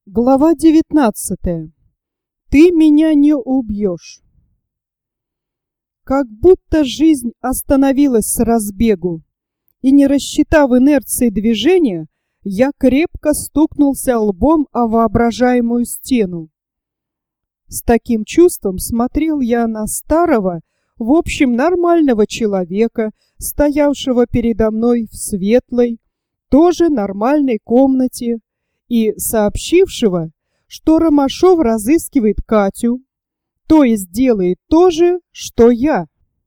Глава 19. Ты меня не убьешь. Как будто жизнь остановилась с разбегу, и, не рассчитав инерции движения, я крепко стукнулся лбом о воображаемую стену. С таким чувством смотрел я на старого, в общем, нормального человека, стоявшего передо мной в светлой, тоже нормальной комнате, и сообщившего, что Ромашов разыскивает Катю, то есть делает то же, что я.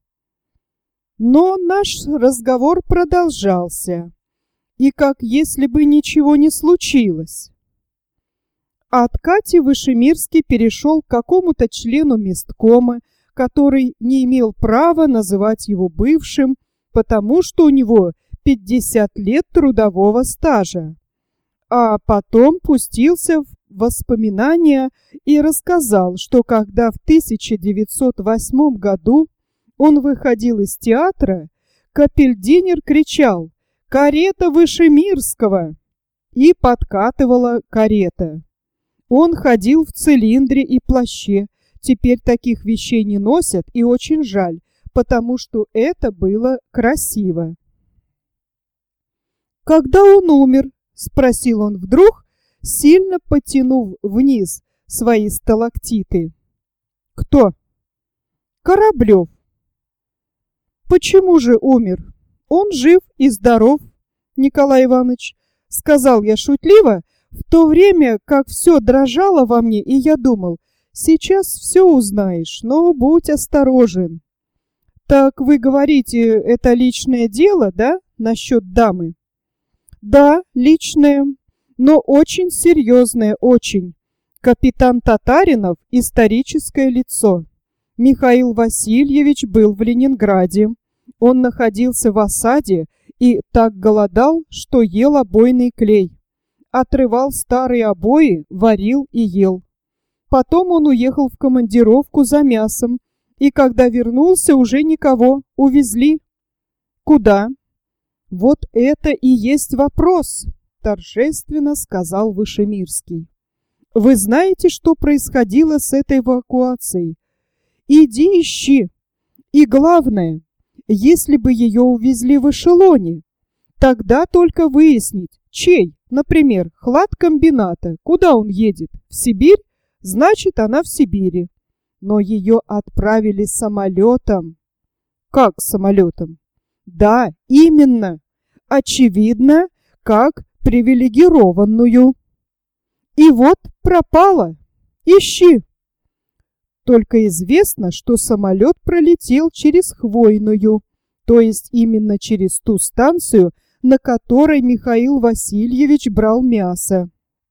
Но наш разговор продолжался, и как если бы ничего не случилось. От Кати Вышемирский перешел к какому-то члену месткома, который не имел права называть его бывшим, потому что у него 50 лет трудового стажа. А потом пустился в воспоминания и рассказал, что когда в 1908 году он выходил из театра, капельдинер кричал «Карета Вышемирского!» и подкатывала карета. Он ходил в цилиндре и плаще. Теперь таких вещей не носят, и очень жаль, потому что это было красиво. Когда он умер, — спросил он вдруг, сильно потянув вниз свои сталактиты. — Кто? — Кораблев. — Почему же умер? Он жив и здоров, Николай Иванович, — сказал я шутливо, в то время как все дрожало во мне, и я думал, сейчас все узнаешь, но будь осторожен. — Так вы говорите, это личное дело, да, насчет дамы? Да, личное, но очень серьезное, очень. Капитан Татаринов – историческое лицо. Михаил Васильевич был в Ленинграде. Он находился в осаде и так голодал, что ел обойный клей. Отрывал старые обои, варил и ел. Потом он уехал в командировку за мясом, и когда вернулся, уже никого, увезли. Куда? «Вот это и есть вопрос», — торжественно сказал Вышемирский. «Вы знаете, что происходило с этой эвакуацией? Иди ищи. И главное, если бы ее увезли в эшелоне, тогда только выяснить, чей, например, хладкомбината, куда он едет, в Сибирь, значит, она в Сибири. Но ее отправили самолетом». «Как самолетом?» «Да, именно. Очевидно, как привилегированную. И вот пропала. Ищи». Только известно, что самолет пролетел через Хвойную, то есть именно через ту станцию, на которой Михаил Васильевич брал мясо.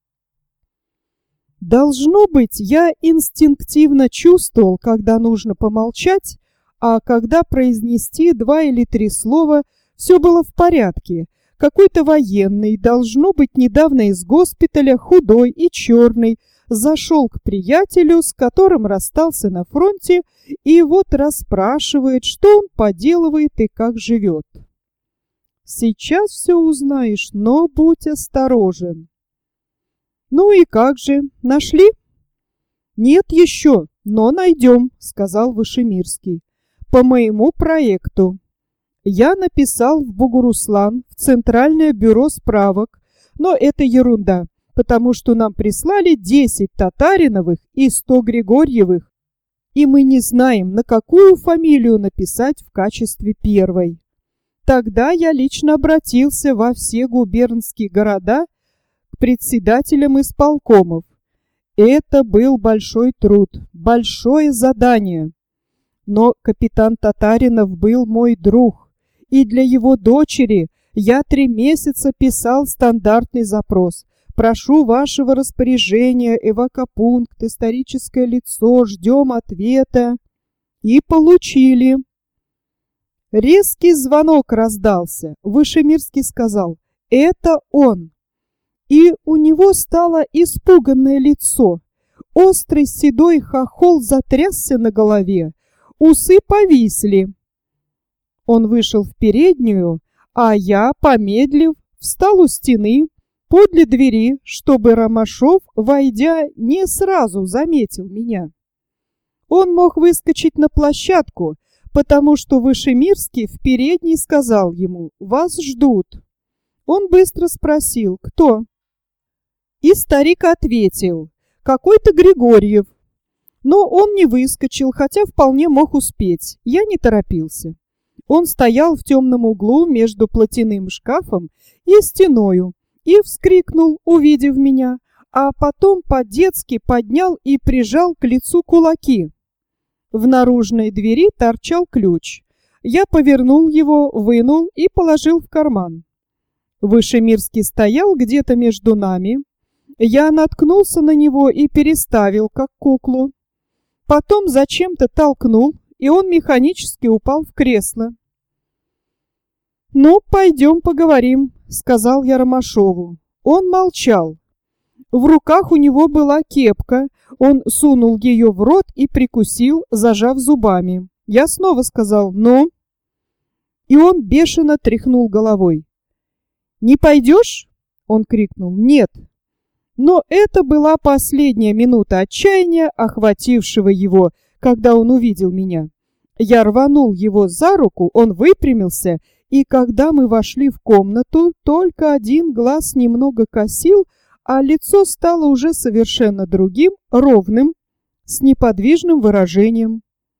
Должно быть, я инстинктивно чувствовал, когда нужно помолчать, а когда произнести 2 или 3 слова, все было в порядке. Какой-то военный, должно быть, недавно из госпиталя, худой и черный, зашел к приятелю, с которым расстался на фронте, и вот расспрашивает, что он поделывает и как живет. Сейчас все узнаешь, но будь осторожен. Ну и как же, нашли? Нет еще, но найдем, сказал Вышемирский. По моему проекту. Я написал в Бугуруслан, в Центральное бюро справок, но это ерунда, потому что нам прислали 10 Татариновых и 100 Григорьевых, и мы не знаем, на какую фамилию написать в качестве первой. Тогда я лично обратился во все губернские города к председателям исполкомов. Это был большой труд, большое задание. Но капитан Татаринов был мой друг, и для его дочери я 3 месяца писал стандартный запрос. Прошу вашего распоряжения, эвакопункт, историческое лицо, ждем ответа. И получили. Резкий звонок раздался. Вышемирский сказал: «Это он». И у него стало испуганное лицо. Острый седой хохол затрясся на голове. Усы повисли. Он вышел в переднюю, а я, помедлив, встал у стены, подле двери, чтобы Ромашов, войдя, не сразу заметил меня. Он мог выскочить на площадку, потому что Вышемирский в передней сказал ему: «Вас ждут». Он быстро спросил: «Кто?» И старик ответил: «Какой-то Григорьев». Но он не выскочил, хотя вполне мог успеть. Я не торопился. Он стоял в темном углу между платяным шкафом и стеною и вскрикнул, увидев меня, а потом по-детски поднял и прижал к лицу кулаки. В наружной двери торчал ключ. Я повернул его, вынул и положил в карман. Вышемирский стоял где-то между нами. Я наткнулся на него и переставил, как куклу. Потом зачем-то толкнул, и он механически упал в кресло. «Ну, пойдем поговорим», — сказал я Ромашову. Он молчал. В руках у него была кепка. Он сунул ее в рот и прикусил, зажав зубами. Я снова сказал: «Ну?» И он бешено тряхнул головой. «Не пойдешь?» — он крикнул. «Нет». Но это была последняя минута отчаяния, охватившего его, когда он увидел меня. Я рванул его за руку, он выпрямился, и когда мы вошли в комнату, только один глаз немного косил, а лицо стало уже совершенно другим, ровным, с неподвижным выражением.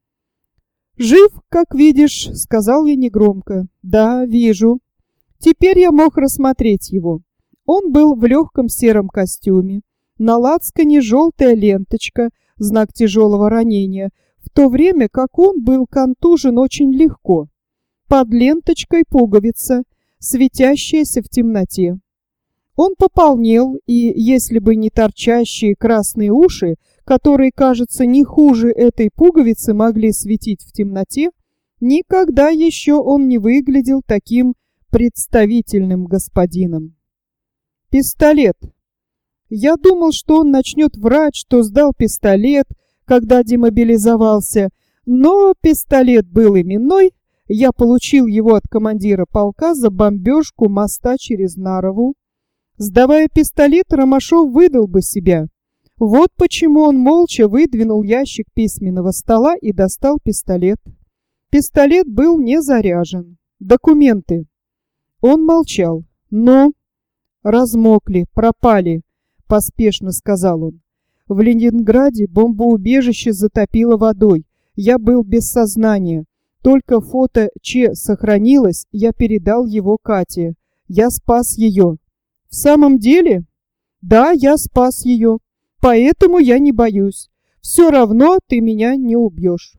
«Жив, как видишь», — сказал я негромко. «Да, вижу». Теперь я мог рассмотреть его. Он был в легком сером костюме, на лацкане желтая ленточка, знак тяжелого ранения, в то время как он был контужен очень легко. Под ленточкой пуговица, светящаяся в темноте. Он пополнел, и если бы не торчащие красные уши, которые, кажется, не хуже этой пуговицы могли светить в темноте, никогда еще он не выглядел таким представительным господином. Пистолет. Я думал, что он начнет врать, что сдал пистолет, когда демобилизовался, но пистолет был именной. Я получил его от командира полка за бомбежку моста через Нарову. Сдавая пистолет, Ромашов выдал бы себя. Вот почему он молча выдвинул ящик письменного стола и достал пистолет. Пистолет был не заряжен. Документы. Он молчал. «Ну?» «Размокли, пропали», — поспешно сказал он. «В Ленинграде бомбоубежище затопило водой. Я был без сознания. Только фото Че сохранилось, я передал его Кате. Я спас ее». «В самом деле?» «Да, я спас ее. Поэтому я не боюсь. Все равно ты меня не убьешь».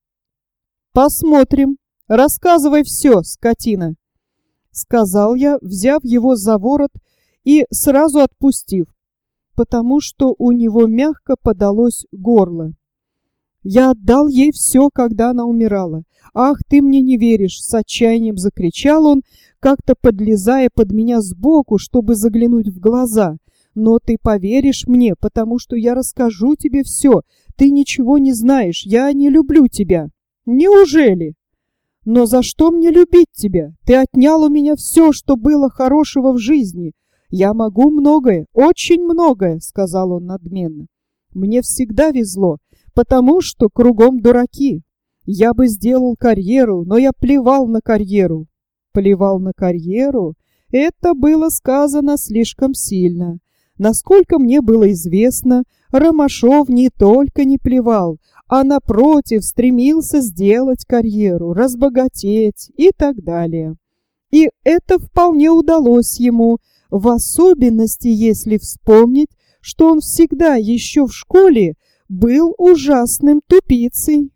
«Посмотрим. Рассказывай все, скотина», — сказал я, взяв его за ворот и сразу отпустив, потому что у него мягко подалось горло. «Я отдал ей все, когда она умирала. Ах, ты мне не веришь!» — с отчаянием закричал он, как-то подлезая под меня сбоку, чтобы заглянуть в глаза. «Но ты поверишь мне, потому что я расскажу тебе все. Ты ничего не знаешь, я не люблю тебя». «Неужели?» «Но за что мне любить тебя? Ты отнял у меня все, что было хорошего в жизни. «Я могу многое, очень многое», — сказал он надменно. «Мне всегда везло, потому что кругом дураки. Я бы сделал карьеру, но я плевал на карьеру». Плевал на карьеру? Это было сказано слишком сильно. Насколько мне было известно, Ромашов не только не плевал, а напротив стремился сделать карьеру, разбогатеть и так далее. И это вполне удалось ему, в особенности, если вспомнить, что он всегда еще в школе был ужасным тупицей.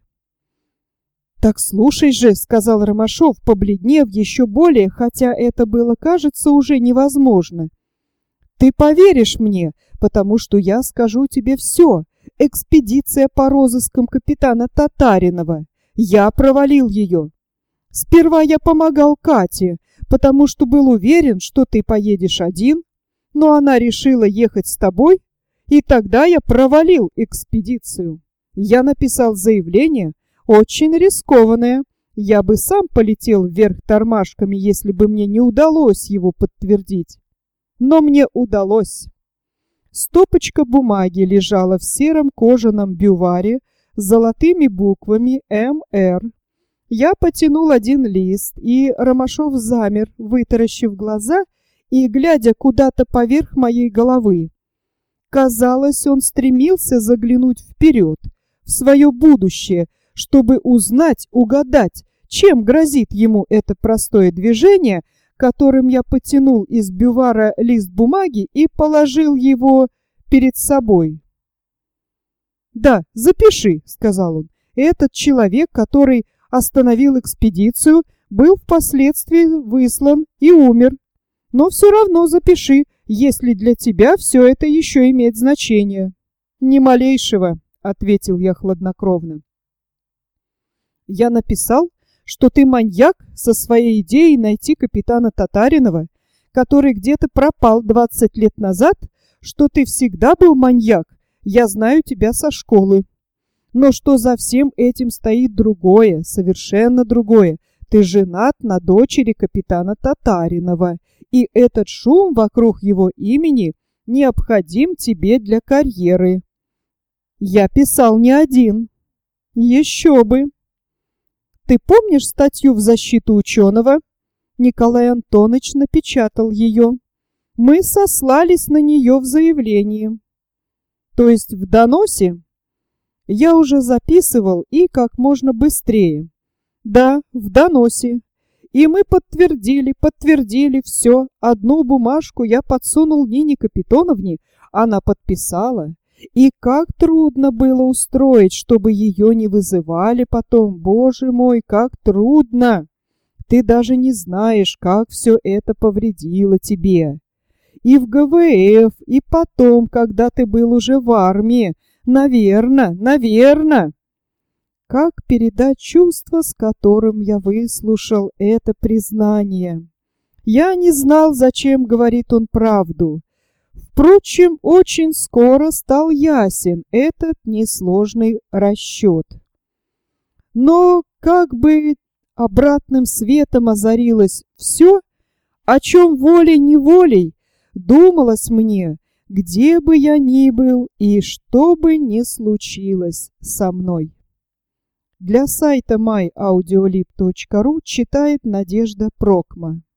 «Так слушай же», — сказал Ромашов, побледнев еще более, хотя это было, кажется, уже невозможно. «Ты поверишь мне, потому что я скажу тебе все. Экспедиция по розыскам капитана Татаринова. Я провалил ее. Сперва я помогал Кате, потому что был уверен, что ты поедешь один, но она решила ехать с тобой, и тогда я провалил экспедицию. Я написал заявление, очень рискованное. Я бы сам полетел вверх тормашками, если бы мне не удалось его подтвердить. Но мне удалось. Стопочка бумаги лежала в сером кожаном бюваре с золотыми буквами МР. Я потянул один лист, и Ромашов замер, вытаращив глаза и глядя куда-то поверх моей головы. Казалось, он стремился заглянуть вперед, в свое будущее, чтобы узнать, угадать, чем грозит ему это простое движение, которым я потянул из бювара лист бумаги и положил его перед собой. «Да, запиши», — сказал он. «Этот человек, который остановил экспедицию, был впоследствии выслан и умер. Но все равно запиши, если для тебя все это еще имеет значение». «Ни малейшего», — ответил я хладнокровно. «Я написал, что ты маньяк со своей идеей найти капитана Татаринова, который где-то пропал 20 лет назад, что ты всегда был маньяк, я знаю тебя со школы. Но что за всем этим стоит другое, совершенно другое. Ты женат на дочери капитана Татаринова, и этот шум вокруг его имени необходим тебе для карьеры». Я писал не один. Еще бы. Ты помнишь статью в защиту ученого? Николай Антонович напечатал ее. Мы сослались на нее в заявлении. То есть в доносе? Я уже записывал и как можно быстрее. Да, в доносе. И мы подтвердили все. Одну бумажку я подсунул Нине Капитоновне, она подписала. И как трудно было устроить, чтобы ее не вызывали потом. Боже мой, как трудно! Ты даже не знаешь, как все это повредило тебе. И в ГВФ, и потом, когда ты был уже в армии. Наверно. Как передать чувство, с которым я выслушал это признание? Я не знал, зачем говорит он правду. Впрочем, очень скоро стал ясен этот несложный расчет. Но как бы обратным светом озарилось все, о чем волей-неволей думалось мне, где бы я ни был и что бы ни случилось со мной. Для сайта myaudioLib.ru читает Надежда Прокма.